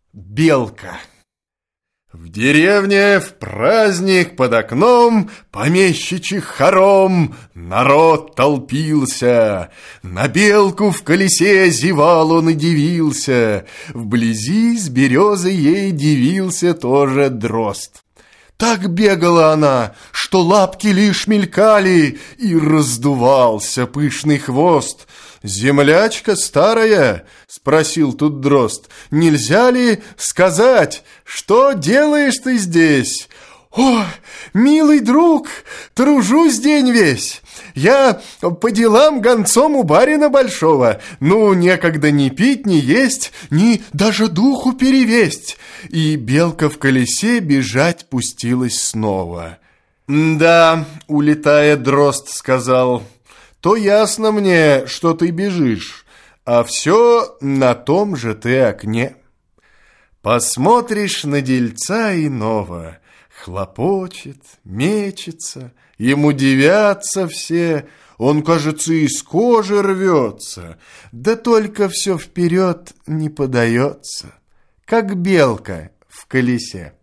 Белка. В деревне в праздник под окном помещичий хором народ толпился. На белку в колесе зевал он и дивился. Вблизи с березы ей дивился тоже дрозд. Так бегала она, что лапки лишь мелькали, и раздувался пышный хвост. «Землячка старая?» — спросил тут дрозд. «Нельзя ли сказать, что делаешь ты здесь?» «О, милый друг, тружусь день весь. Я по делам гонцом у барина большого. Ну, некогда ни пить, ни есть, ни даже духу перевесть». И белка в колесе бежать пустилась снова. «Да, улетая, дрозд сказал, то ясно мне, что ты бежишь, а все на том же ты окне. Посмотришь на дельца иного, хлопочет, мечется, ему дивятся все, он, кажется, из кожи рвется, да только все вперед не подается, как белка в колесе».